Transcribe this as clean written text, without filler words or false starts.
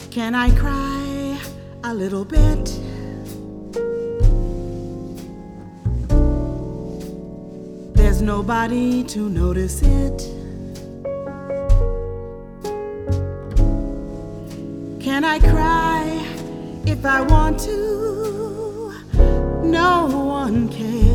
Can I cry a little bit? There's nobody to notice it. Can I cry if I want to? No one cares.